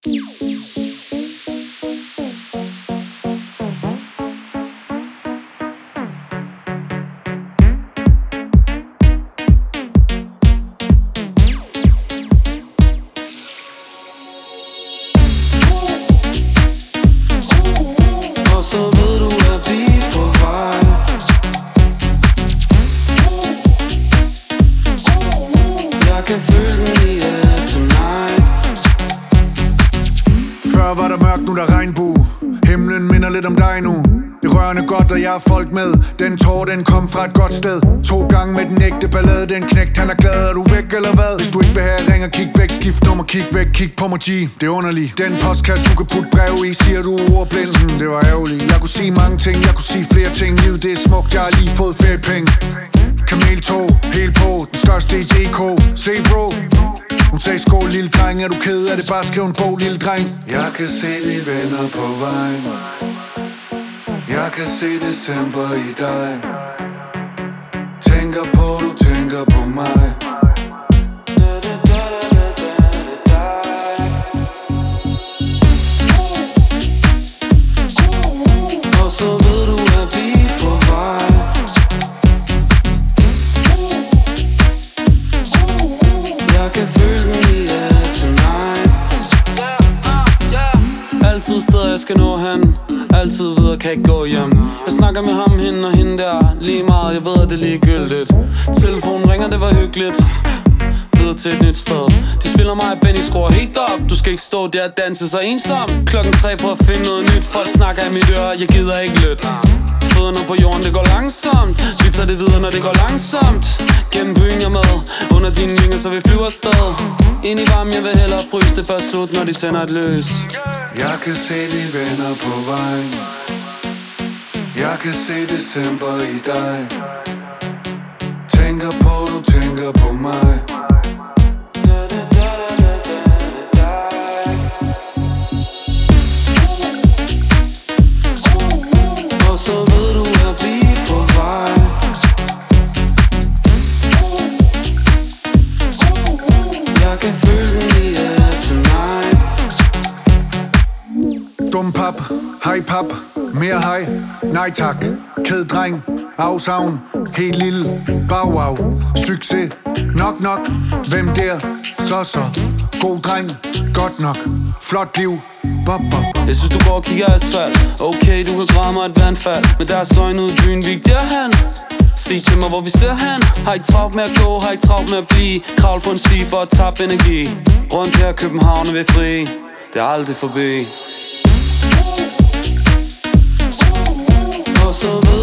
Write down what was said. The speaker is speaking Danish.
Og så ved du, at vi er på vej. Jeg kan føle den i tonight. Før var der mørkt, nu der regnbue. Himlen minder lidt om dig nu. Det rørende godt, og jeg har folk med. Den tår, den kom fra et godt sted. 2 gange med den ægte ballade. Den knægt, han er glad. Er du væk eller hvad? Hvis du ikke vil have, ring og kig væk. Skift nummer, kig væk, kig på mig, G. Det er underligt. Den postkasse, du kan putte brev i. Siger du ordblind? Det var ærgerligt. Jeg kunne sige mange ting, jeg kunne sige flere ting. Livet det er smukt, jeg har lige fået feriepenge. Kameltog, helt på. Den største i DK. Se bro. Hun sagde skål, lille dreng. Er du ked af det? Bare skriv en bog, lille dreng. Jeg kan se de venner på vejen. Jeg kan se december i dig. Tænker på, du tænker på mig. Og så ved du, at vi er på vej. Jeg kan føle den i tonight. Altid steder jeg skal nå hen. Altid videre, kan ikke gå hjem. Jeg snakker med ham, hende og hende der. Lige meget, jeg ved, at det er ligegyldigt. Telefonen ringer, det var hyggeligt. Videre til et nyt sted. De spiller mig og Benny skruer helt op. Du skal ikke stå der og danse så ensom. 3:00 på at finde noget nyt. Folk snakker i mit øre, jeg gider ikke lytte. Fødderne på jorden, det går langsomt. Vi tager det videre, når det går langsomt. Gennem byen jeg med. Under dine vinger, så vi flyver afsted. Ind i varmen, jeg vil hellere fryse det først slut, når de tænder et løs. Jeg kan se de venner på vejen. Jeg kan se december i dig. Tænker på, du tænker på mig. Og så ved du, at vi er på vej. Jeg kan føle den i tonight. Dum pap, hej pap, mere hej, nej tak. Ked dreng, afsavn, helt lille, wow. Succes, nok, hvem der, så. God dreng, godt nok, flot liv, bop. Jeg synes du går og kigger asfalt. Okay, du kan græde mig et vandfald. Men der er øjne ude i byen, vi ikke derhen. Sig til mig, hvor vi ser hen. Har I travlt med at gå, har I travlt med at blive. Kravl på en sti for at tabe energi. Rundt her København er vi fri. Det er aldrig forbi. Og så ved